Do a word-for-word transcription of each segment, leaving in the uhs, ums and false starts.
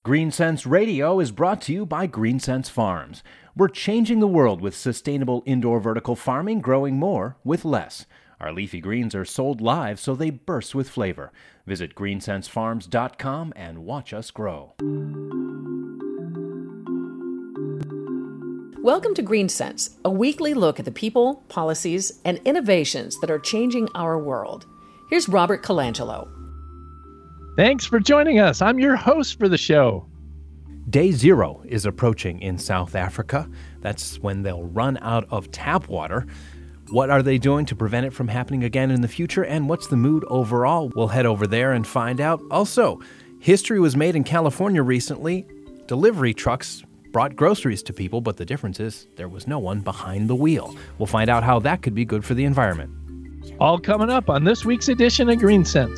GreenSense Radio is brought to you by GreenSense Farms. We're changing the world with sustainable indoor vertical farming, growing more with less. Our leafy greens are sold live so they burst with flavor. Visit green sense farms dot com and watch us grow. Welcome to GreenSense, a weekly look at the people, policies, and innovations that are changing our world. Here's Robert Colangelo. Thanks for joining us. I'm your host for the show. Day zero is approaching in South Africa. That's when they'll run out of tap water. What are they doing to prevent it from happening again in the future? And what's the mood overall? We'll head over there and find out. Also, history was made in California recently. Delivery trucks brought groceries to people, but the difference is there was no one behind the wheel. We'll find out how that could be good for the environment. All coming up on this week's edition of GreenSense.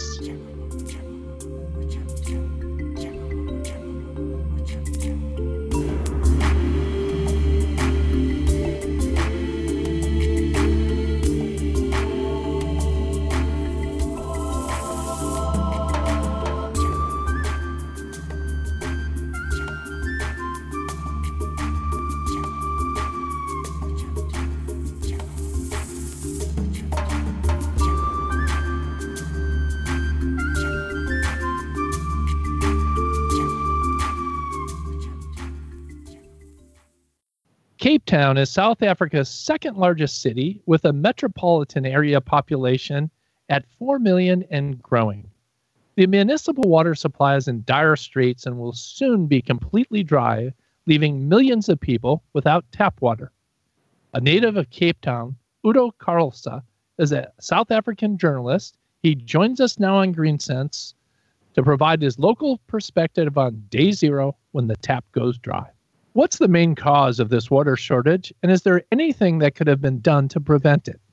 Cape Town is South Africa's second largest city with a metropolitan area population at four million and growing. The municipal water supply is in dire straits and will soon be completely dry, leaving millions of people without tap water. A native of Cape Town, Udo Karlse, is a South African journalist. He joins us now on GreenSense to provide his local perspective on day zero when the tap goes dry. What's the main cause of this water shortage, and is there anything that could have been done to prevent it?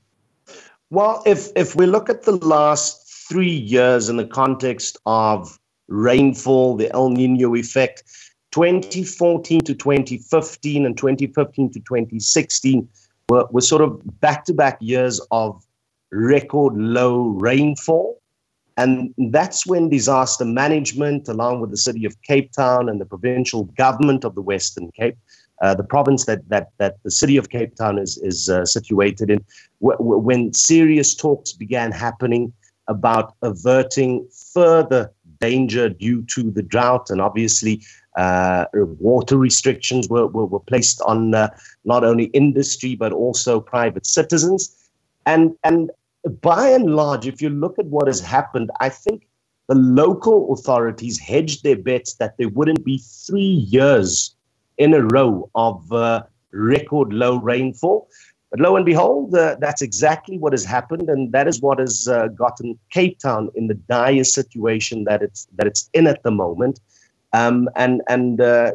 Well, if if we look at the last three years in the context of rainfall, the El Nino effect, twenty fourteen to twenty fifteen and twenty fifteen to twenty sixteen were, were sort of back-to-back years of record low rainfall. And that's when disaster management, along with the city of Cape Town and the provincial government of the Western Cape, uh, the province that that that the city of Cape Town is is uh, situated in, w- w- when serious talks began happening about averting further danger due to the drought, and obviously uh, water restrictions were were, were placed on uh, not only industry but also private citizens, and and. By and large, if you look at what has happened, I think the local authorities hedged their bets that there wouldn't be three years in a row of uh, record low rainfall. But lo and behold, uh, that's exactly what has happened, and that is what has uh, gotten Cape Town in the dire situation that it's that it's in at the moment. Um, and and uh,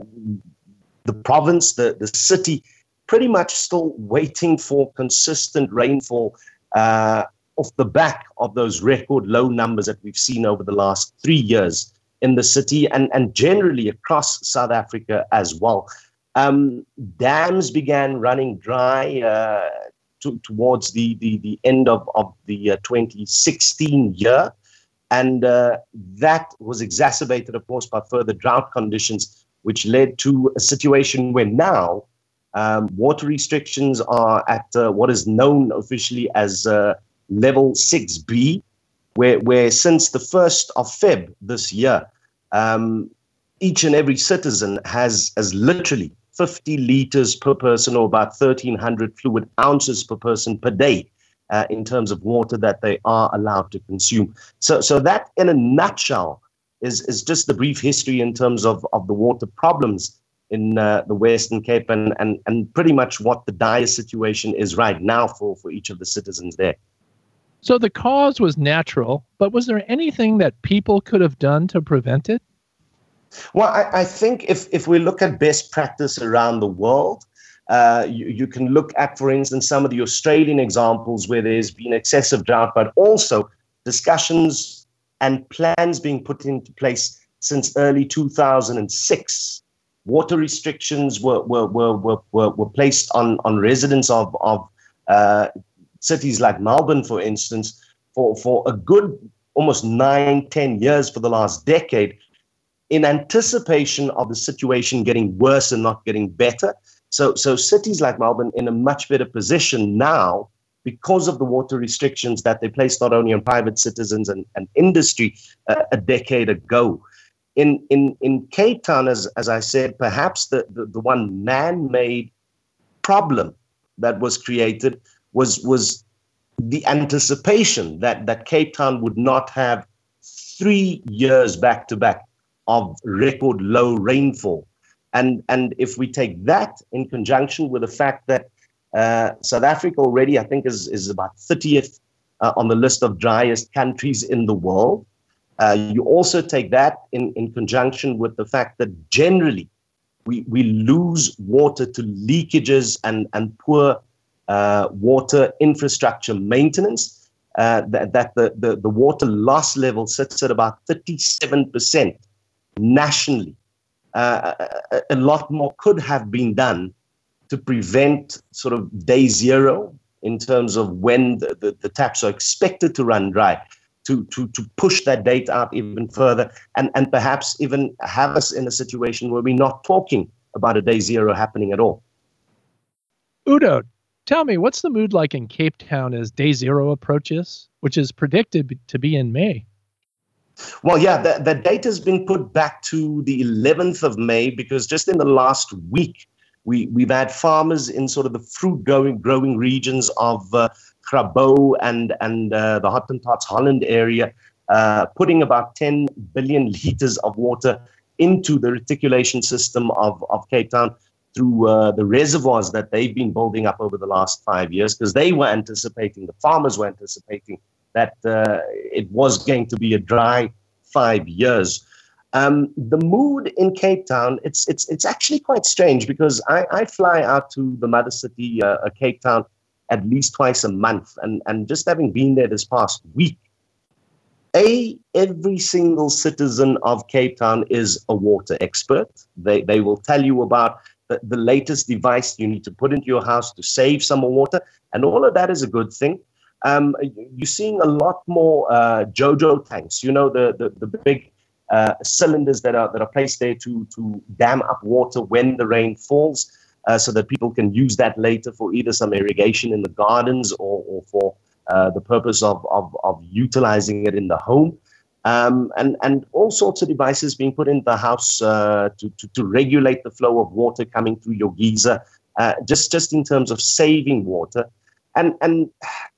the province, the, the city, pretty much still waiting for consistent rainfall uh, off the back of those record low numbers that we've seen over the last three years in the city and, and generally across South Africa as well. Um, dams began running dry uh, to, towards the, the, the end of, of the uh, twenty sixteen year. And uh, that was exacerbated, of course, by further drought conditions, which led to a situation where now um, water restrictions are at uh, what is known officially as uh, level six B, where, where since the first of February this year, um, each and every citizen has, has literally fifty liters per person, or about thirteen hundred fluid ounces per person per day uh, in terms of water that they are allowed to consume. So, so that in a nutshell is, is just the brief history in terms of, of the water problems in uh, the Western Cape and, and, and pretty much what the dire situation is right now for, for each of the citizens there. So the cause was natural, but was there anything that people could have done to prevent it? Well, I, I think if, if we look at best practice around the world, uh, you, you can look at, for instance, some of the Australian examples where there's been excessive drought, but also discussions and plans being put into place since early two thousand six. Water restrictions were were were were, were, were placed on, on residents of, of uh, cities like Melbourne, for instance, for, for a good almost nine, ten years for the last decade. in anticipation of the situation getting worse and not getting better. So, so cities like Melbourne in a much better position now because of the water restrictions that they placed not only on private citizens and, and industry uh, a decade ago. In, in, in Cape Town, as, as I said, perhaps the, the, the one man-made problem that was created was, was the anticipation that, that Cape Town would not have three years back-to-back of record low rainfall. And, and if we take that in conjunction with the fact that uh, South Africa already, I think, is, is about thirtieth uh, on the list of driest countries in the world, uh, you also take that in, in conjunction with the fact that generally we, we lose water to leakages and, and poor uh, water infrastructure maintenance, uh, that, that the, the, the water loss level sits at about thirty-seven percent nationally. Uh, a, a lot more could have been done to prevent sort of day zero in terms of when the, the, the taps are expected to run dry, to, to, to push that date out even further, and, and perhaps even have us in a situation where we're not talking about a day zero happening at all. Udo, tell me, what's the mood like in Cape Town as day zero approaches, which is predicted to be in May? Well, yeah, the, the date has been put back to the eleventh of May because just in the last week, we, we've had farmers in sort of the fruit growing, growing regions of uh, Grabouw and, and uh, the Hottentots Holland area, uh, putting about ten billion liters of water into the reticulation system of, of Cape Town through uh, the reservoirs that they've been building up over the last five years because they were anticipating, the farmers were anticipating that uh, it was going to be a dry five years. Um, the mood in Cape Town, it's it's it's actually quite strange because I, I fly out to the mother city, uh, Cape Town, at least twice a month. And, and just having been there this past week, A, every single citizen of Cape Town is a water expert. They, they will tell you about the, the latest device you need to put into your house to save some more water. And all of that is a good thing. Um, you're seeing a lot more uh, JoJo tanks, you know, the, the, the big uh, cylinders that are that are placed there to, to dam up water when the rain falls uh, so that people can use that later for either some irrigation in the gardens or, or for uh, the purpose of, of, of utilizing it in the home. Um, and, and all sorts of devices being put in the house uh, to, to, to regulate the flow of water coming through your geyser, uh, just, just in terms of saving water. And, and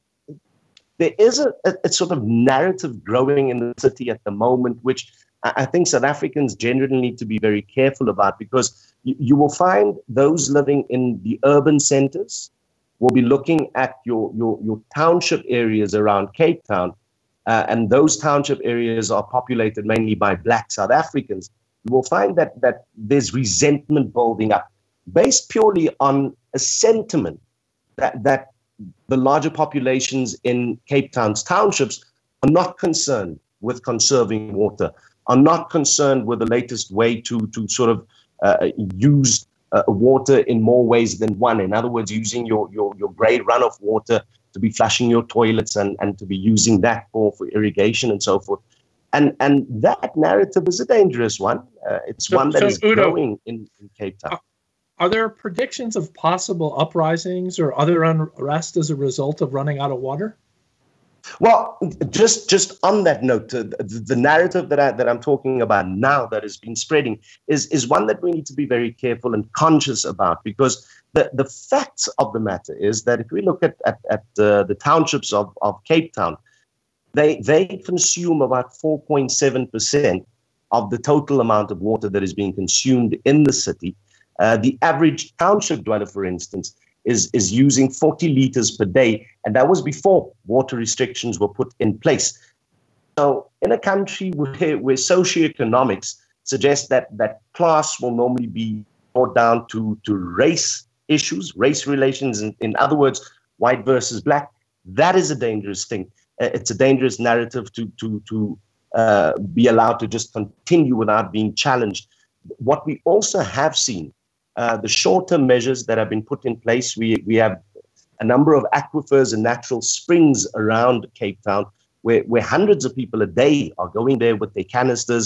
there is a, a, a sort of narrative growing in the city at the moment, which I think South Africans generally need to be very careful about, because you, you will find those living in the urban centers will be looking at your, your, your township areas around Cape Town, uh, and those township areas are populated mainly by Black South Africans. You will find that, that there's resentment building up based purely on a sentiment that, that the larger populations in Cape Town's townships are not concerned with conserving water, are not concerned with the latest way to, to sort of uh, use uh, water in more ways than one. In other words, using your, your, your grey runoff water to be flushing your toilets and, and to be using that for, for irrigation and so forth. And, and that narrative is a dangerous one. Uh, it's so, one that so, is Udo, growing in, in Cape Town. Are there predictions of possible uprisings or other unrest as a result of running out of water? Well, just just on that note, uh, the, the narrative that I, that I'm talking about now that has been spreading is is one that we need to be very careful and conscious about, because the, the facts of the matter is that if we look at at, at uh, the townships of, of Cape Town, they they consume about four point seven percent of the total amount of water that is being consumed in the city. Uh, the average township dweller, for instance, is, is using forty liters per day, and that was before water restrictions were put in place. So in a country where, where socioeconomics suggests that, that class will normally be brought down to, to race issues, race relations, in, in other words, white versus black, that is a dangerous thing. Uh, it's a dangerous narrative to, to, to uh, be allowed to just continue without being challenged. What we also have seen, Uh, the short-term measures that have been put in place, we, we have a number of aquifers and natural springs around Cape Town where, where hundreds of people a day are going there with their canisters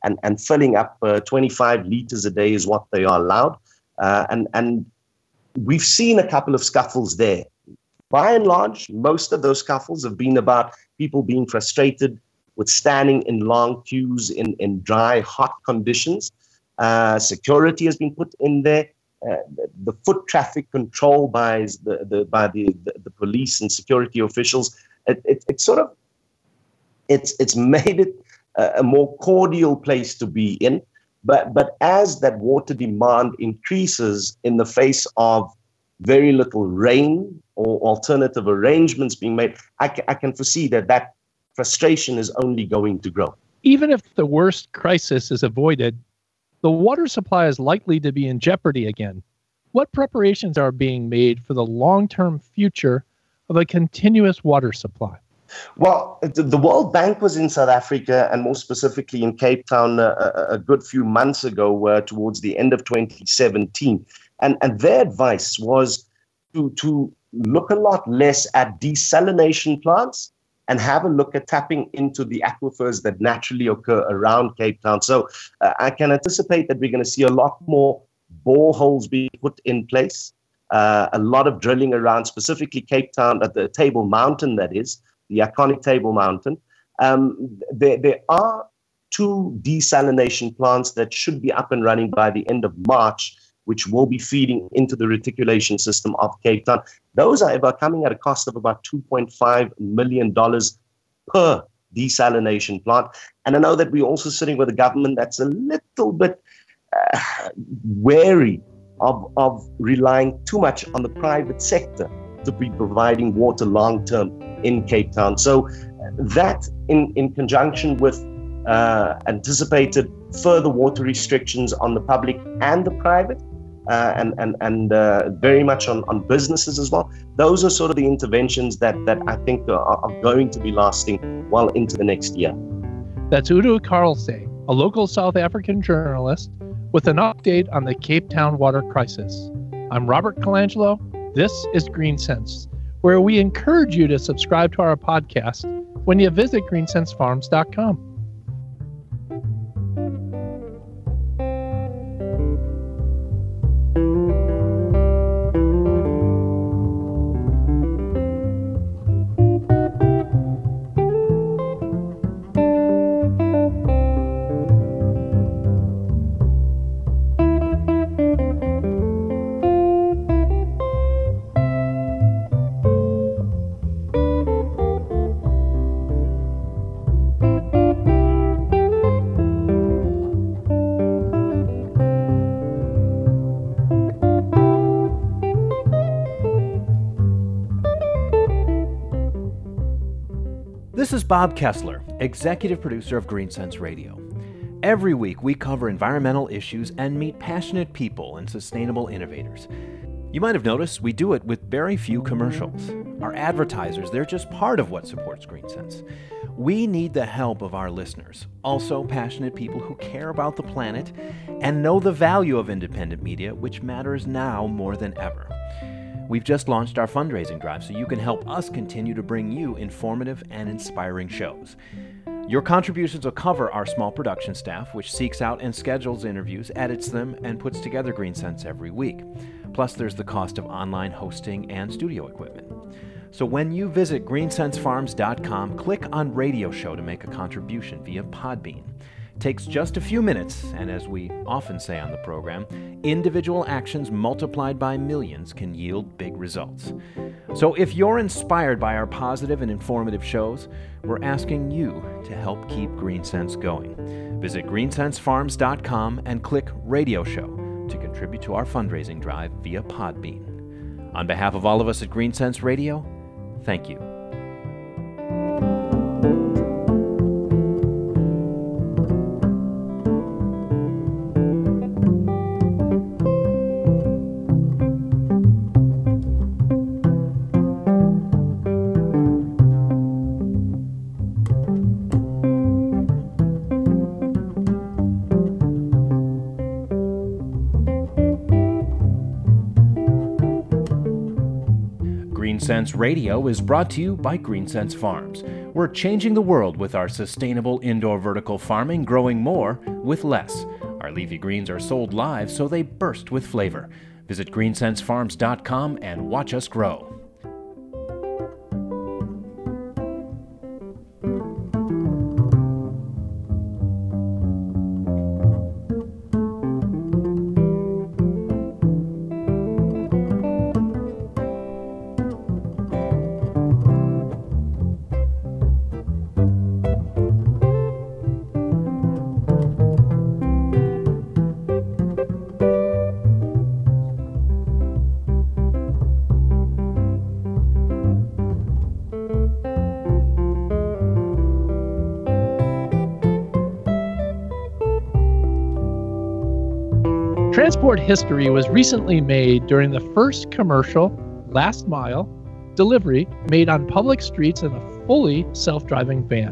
and, and filling up uh, twenty-five liters a day is what they are allowed. Uh, and, and we've seen a couple of scuffles there. By and large, most of those scuffles have been about people being frustrated with standing in long queues in, in dry, hot conditions. Uh, security has been put in there. Uh, the, the foot traffic control by the, the by the, the, the police and security officials. It, it, it's sort of it's it's made it a, a more cordial place to be in. But but as that water demand increases in the face of very little rain or alternative arrangements being made, I, ca- I can foresee that that frustration is only going to grow. Even if the worst crisis is avoided, the water supply is likely to be in jeopardy again. What preparations are being made for the long-term future of a continuous water supply? Well, the World Bank was in South Africa, and more specifically in Cape Town, a, a good few months ago, uh, towards the end of twenty seventeen. And, and their advice was to, to look a lot less at desalination plants and have a look at tapping into the aquifers that naturally occur around Cape Town. So uh, I can anticipate that we're going to see a lot more boreholes being put in place, uh, a lot of drilling around specifically Cape Town at the Table Mountain, that is, the iconic Table Mountain. Um, there, there are two desalination plants that should be up and running by the end of March, which will be feeding into the reticulation system of Cape Town. Those are about coming at a cost of about two point five million dollars per desalination plant. And I know that we're also sitting with a government that's a little bit uh, wary of, of relying too much on the private sector to be providing water long-term in Cape Town. So that in, in conjunction with uh, anticipated further water restrictions on the public and the private, Uh, and and and uh, very much on, on businesses as well. Those are sort of the interventions that that I think are, are going to be lasting well into the next year. That's Udo Karlse, a local South African journalist, with an update on the Cape Town water crisis. I'm Robert Colangelo. This is Green Sense, where we encourage you to subscribe to our podcast when you visit green sense farms dot com. This is Bob Kessler, executive producer of Green Sense Radio. Every week we cover environmental issues and meet passionate people and sustainable innovators. You might have noticed we do it with very few commercials. Our advertisers, they're just part of what supports Green Sense. We need the help of our listeners, also passionate people who care about the planet and know the value of independent media, which matters now more than ever. We've just launched our fundraising drive so you can help us continue to bring you informative and inspiring shows. Your contributions will cover our small production staff, which seeks out and schedules interviews, edits them, and puts together Green Sense every week. Plus, there's the cost of online hosting and studio equipment. So when you visit green sense farms dot com, click on Radio Show to make a contribution via Podbean. It takes just a few minutes, and as we often say on the program, individual actions multiplied by millions can yield big results. So if you're inspired by our positive and informative shows, we're asking you to help keep Green Sense going. Visit green sense farms dot com and click Radio Show to contribute to our fundraising drive via Podbean. On behalf of all of us at Green Sense Radio, thank you. Green Sense Radio is brought to you by Green Sense Farms, We're changing the world with our sustainable indoor vertical farming, growing more with less. Our leafy greens are sold live so they burst with flavor. Visit green sense farms dot com and watch us grow. Transport history was recently made during the first commercial last mile delivery made on public streets in a fully self-driving van.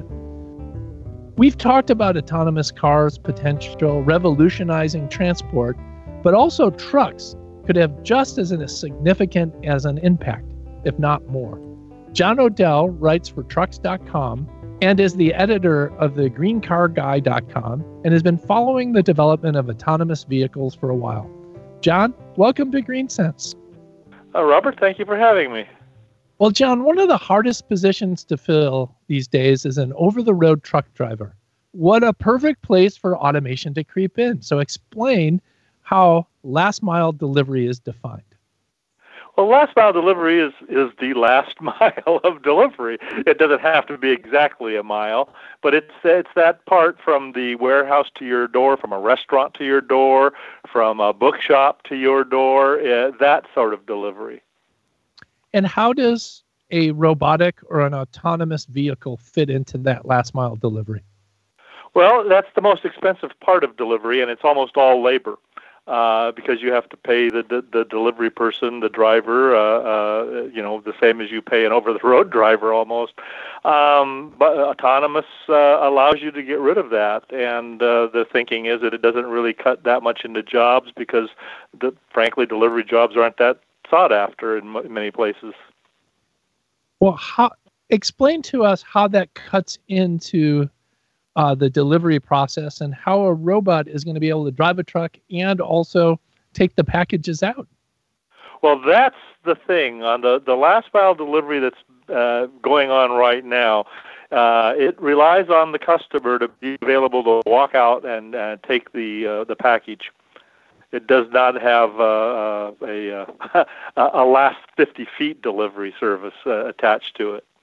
We've talked about autonomous cars' potential revolutionizing transport, but also trucks could have just as significant as an impact, if not more. John Odell writes for trucks dot com and is the editor of the green car guy dot com and has been following the development of autonomous vehicles for a while. John, welcome to GreenSense. Uh, Robert, thank you for having me. Well, John, one of the hardest positions to fill these days is an over-the-road truck driver. What a perfect place for automation to creep in. So explain how last-mile delivery is defined. Well, last mile delivery is, is the last mile of delivery. It doesn't have to be exactly a mile, but it's it's that part from the warehouse to your door, from a restaurant to your door, from a bookshop to your door, uh, that sort of delivery. And how does a robotic or an autonomous vehicle fit into that last mile delivery? Well, that's the most expensive part of delivery, and it's almost all labor. Uh, because you have to pay the, the the delivery person, the driver, uh, uh, you know, the same as you pay an over-the-road driver almost. Um, but autonomous uh, allows you to get rid of that, and uh, the thinking is that it doesn't really cut that much into jobs because, the, frankly, delivery jobs aren't that sought after in m- many places. Well, how, explain to us how that cuts into Uh, the delivery process and how a robot is going to be able to drive a truck and also take the packages out. Well, that's the thing. On the, the last mile delivery that's uh, going on right now, uh, it relies on the customer to be available to walk out and uh, take the uh, the package. It does not have uh, a, a, a last fifty feet delivery service uh, attached to it.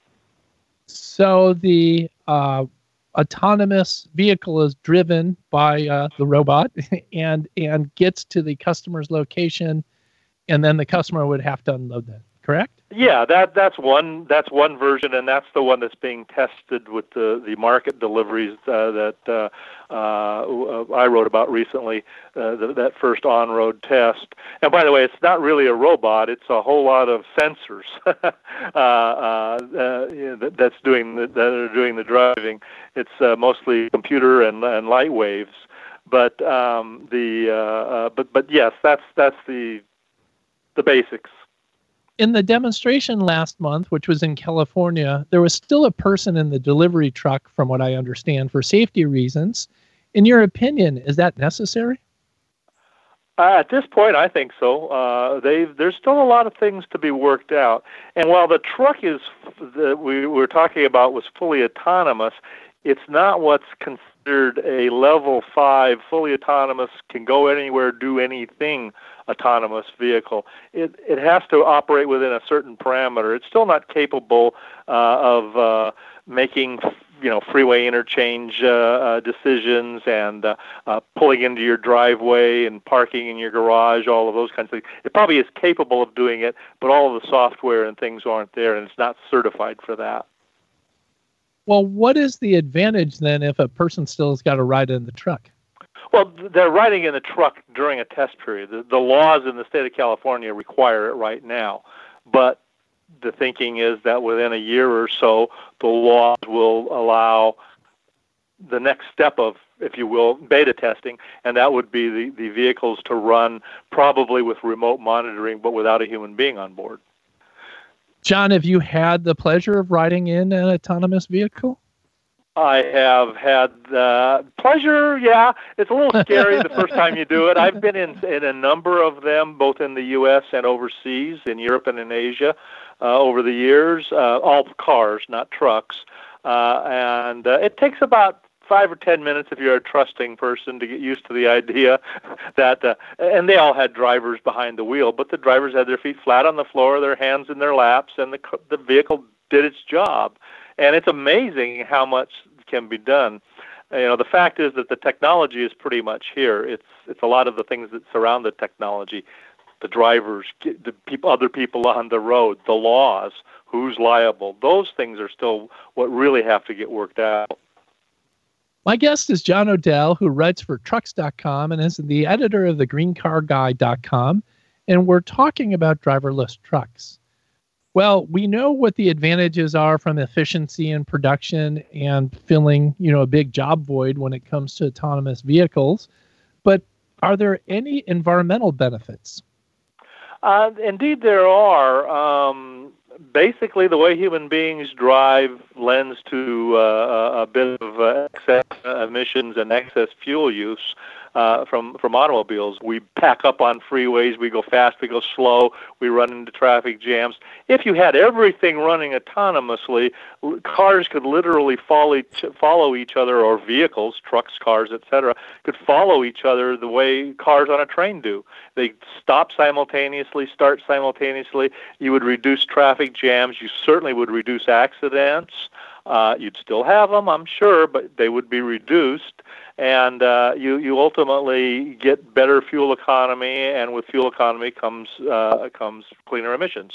So the uh, autonomous vehicle is driven by uh, the robot and and gets to the customer's location, and then the customer would have to unload that, correct? Yeah, that that's one that's one version, and that's the one that's being tested with the, the market deliveries uh, that uh, uh, I wrote about recently, uh, the, that first on-road test. And by the way, it's not really a robot; it's a whole lot of sensors uh, uh, uh, you know, that, that's doing the, that are doing the driving. It's uh, mostly computer and and light waves, but um, the uh, uh, but but yes, that's that's the the basics. In the demonstration last month, which was in California, there was still a person in the delivery truck, from what I understand, for safety reasons. In your opinion, is that necessary? Uh, at this point, I think so. Uh, they've, there's still a lot of things to be worked out. And while the truck is that we were talking about was fully autonomous, it's not what's considered a level five fully autonomous, can go anywhere, do anything autonomous vehicle. It it has to operate within a certain parameter. It's still not capable uh, of uh, making you know freeway interchange uh, uh, decisions and uh, uh, pulling into your driveway and parking in your garage, all of those kinds of things. It probably is capable of doing it, but all of the software and things aren't there, and it's not certified for that. Well, what is the advantage then if a person still has got to ride in the truck? Well, they're riding in the truck during a test period. The, the laws in the state of California require it right now. But the thinking is that within a year or so, the laws will allow the next step of, if you will, beta testing, and that would be the, the vehicles to run probably with remote monitoring, but without a human being on board. John, have you had the pleasure of riding in an autonomous vehicle? I have had uh, pleasure. Yeah, it's a little scary the first time you do it. I've been in in a number of them, both in the U S and overseas, in Europe and in Asia, uh, over the years. Uh, all cars, not trucks, uh, and uh, it takes about five or ten minutes if you're a trusting person to get used to the idea that. Uh, and they all had drivers behind the wheel, but the drivers had their feet flat on the floor, their hands in their laps, and the the vehicle did its job. And it's amazing how much can be done. You know, the fact is that the technology is pretty much here. It's it's a lot of the things that surround the technology, the drivers, the people, other people on the road, the laws, who's liable. Those things are still what really have to get worked out. My guest is John Odell, who writes for trucks dot com and is the editor of the green car guy dot com, and we're talking about driverless trucks. Well, we know what the advantages are from efficiency and production and filling, you know, a big job void when it comes to autonomous vehicles. But are there any environmental benefits? Uh, indeed, there are. Um, basically, the way human beings drive lends to uh, a bit of uh, excess emissions and excess fuel use. Uh, from from automobiles. We pack up on freeways, we go fast, we go slow, we run into traffic jams. If you had everything running autonomously, cars could literally follow each, follow each other, or vehicles, trucks, cars, et cetera, could follow each other the way cars on a train do. They stop simultaneously, start simultaneously. You would reduce traffic jams. You certainly would reduce accidents. Uh, you'd still have them, I'm sure, but they would be reduced. And uh, you, you ultimately get better fuel economy, and with fuel economy comes uh, comes cleaner emissions.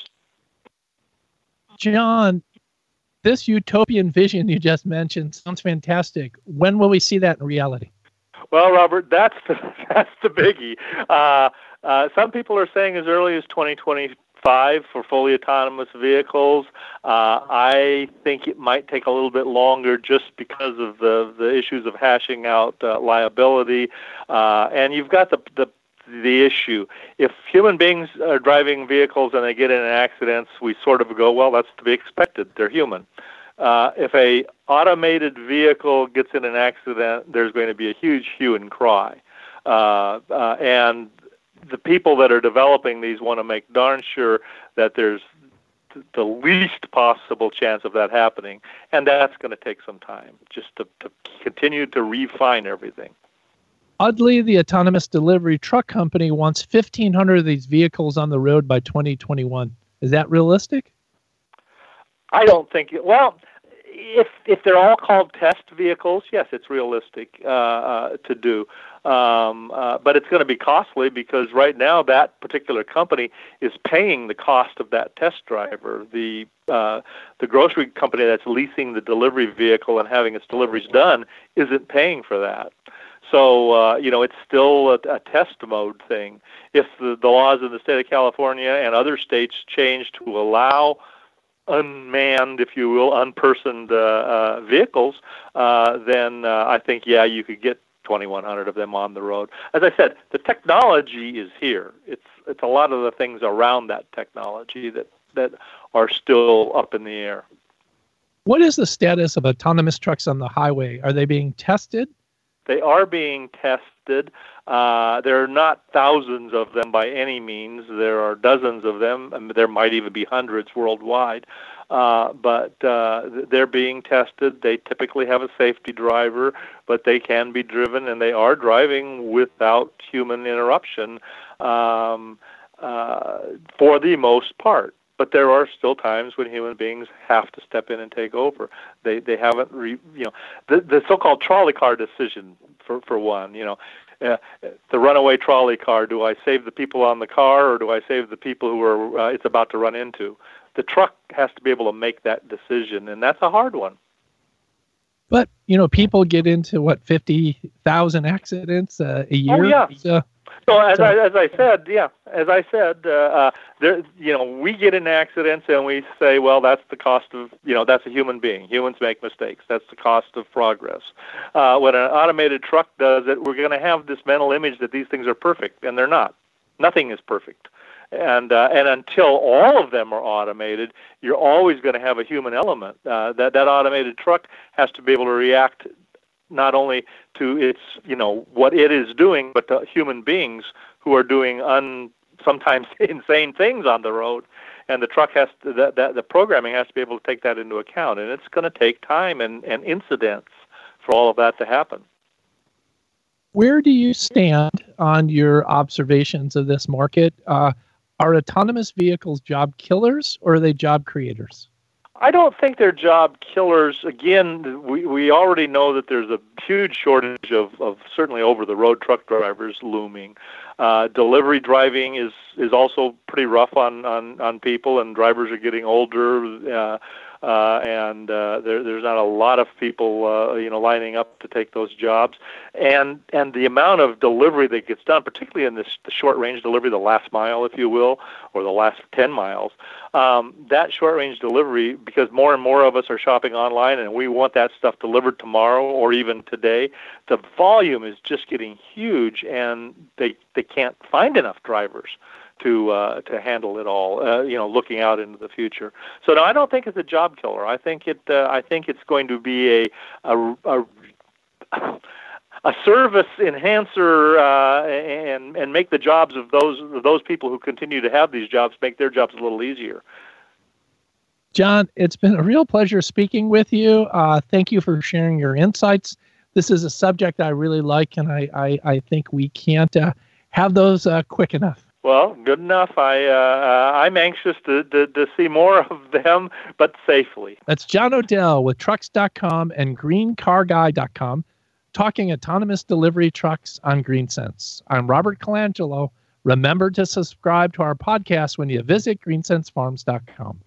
John, this utopian vision you just mentioned sounds fantastic. When will we see that in reality? Well, Robert, that's the, that's the biggie. Uh, uh, some people are saying as early as twenty twenty-five for fully autonomous vehicles. Uh, I think it might take a little bit longer just because of the, the issues of hashing out uh, liability. Uh, and you've got the, the the issue. If human beings are driving vehicles and they get in accidents, we sort of go, well, that's to be expected. They're human. Uh, if a automated vehicle gets in an accident, there's going to be a huge hue and cry. Uh, uh, and the people that are developing these want to make darn sure that there's the least possible chance of that happening. And that's going to take some time just to, to continue to refine everything. Oddly, the autonomous delivery truck company wants fifteen hundred of these vehicles on the road by twenty twenty-one. Is that realistic? I don't think it, well, if if they're all called test vehicles, yes, it's realistic uh, uh, to do. Um, uh, but it's going to be costly because right now that particular company is paying the cost of that test driver. The uh, the grocery company that's leasing the delivery vehicle and having its deliveries done isn't paying for that. So, uh, you know, it's still a, a test mode thing. If the, the laws in the state of California and other states change to allow unmanned, if you will, unpersoned uh, uh, vehicles, uh, then uh, I think, yeah, you could get twenty-one hundred of them on the road. As I said, the technology is here. It's it's a lot of the things around that technology that, that are still up in the air. What is the status of autonomous trucks on the highway? Are they being tested? They are being tested. Uh, there are not thousands of them by any means. There are dozens of them, and there might even be hundreds worldwide. Uh, but uh, they're being tested. They typically have a safety driver, but they can be driven, and they are driving without human interruption um, uh, for the most part. But there are still times when human beings have to step in and take over. They they haven't, re, you know, the the so-called trolley car decision for for one. You know, uh, the runaway trolley car. Do I save the people on the car, or do I save the people who are uh, it's about to run into? The truck has to be able to make that decision, and that's a hard one. But you know, people get into what fifty thousand accidents uh, a year. Oh yeah. So, So as so, I as I said, yeah, as I said, uh, uh, there, you know, we get in accidents and we say, well, that's the cost of, you know, that's a human being. Humans make mistakes. That's the cost of progress. Uh, when an automated truck does it, we're going to have this mental image that these things are perfect, and they're not. Nothing is perfect. And uh, and until all of them are automated, you're always going to have a human element. Uh, that that automated truck has to be able to react not only to its, you know, what it is doing, but to human beings who are doing un, sometimes insane things on the road. And the truck has to, that, that the programming has to be able to take that into account. And it's going to take time and, and incidents for all of that to happen. Where do you stand on your observations of this market? Uh, are autonomous vehicles job killers, or are they job creators? I don't think they're job killers. Again, we, we already know that there's a huge shortage of, of certainly over-the-road truck drivers looming. Uh, delivery driving is, is also pretty rough on, on, on people, and drivers are getting older, uh, uh, and uh, there, there's not a lot of people uh, you know, lining up to take those jobs. And and the amount of delivery that gets done, particularly in this the short-range delivery, the last mile, if you will, or the last ten miles, um, that short-range delivery, because more and more of us are shopping online and we want that stuff delivered tomorrow or even today, the volume is just getting huge, and they they can't find enough drivers to uh, to handle it all. Uh, you know, looking out into the future. So no, I don't think it's a job killer. I think it. Uh, I think it's going to be a a, a a service enhancer, uh, and and make the jobs of those of those people who continue to have these jobs, make their jobs a little easier. John, it's been a real pleasure speaking with you. Uh, thank you for sharing your insights. This is a subject I really like, and I I, I think we can't uh, have those uh, quick enough. Well, good enough. I, uh, I'm anxious to, to, to see more of them, but safely. That's John Odell with trucks dot com and green car guy dot com, talking autonomous delivery trucks on GreenSense. I'm Robert Colangelo. Remember to subscribe to our podcast when you visit green sense farms dot com.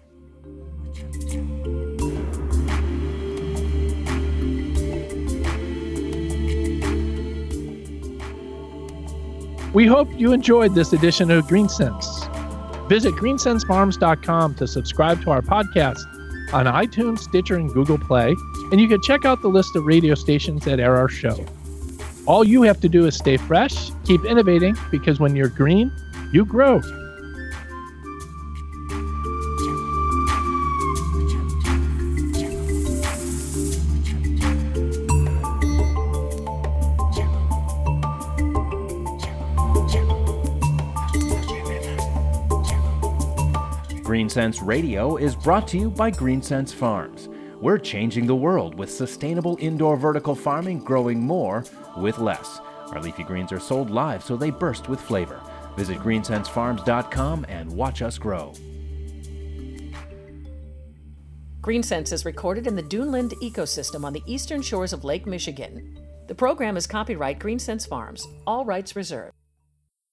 We hope you enjoyed this edition of GreenSense. Visit green sense farms dot com to subscribe to our podcast on iTunes, Stitcher, and Google Play, and you can check out the list of radio stations that air our show. All you have to do is stay fresh, keep innovating, because when you're green, you grow. GreenSense Radio is brought to you by GreenSense Farms. We're changing the world with sustainable indoor vertical farming, growing more with less. Our leafy greens are sold live so they burst with flavor. Visit green sense farms dot com and watch us grow. GreenSense is recorded in the Duneland ecosystem on the eastern shores of Lake Michigan. The program is copyright GreenSense Farms, all rights reserved.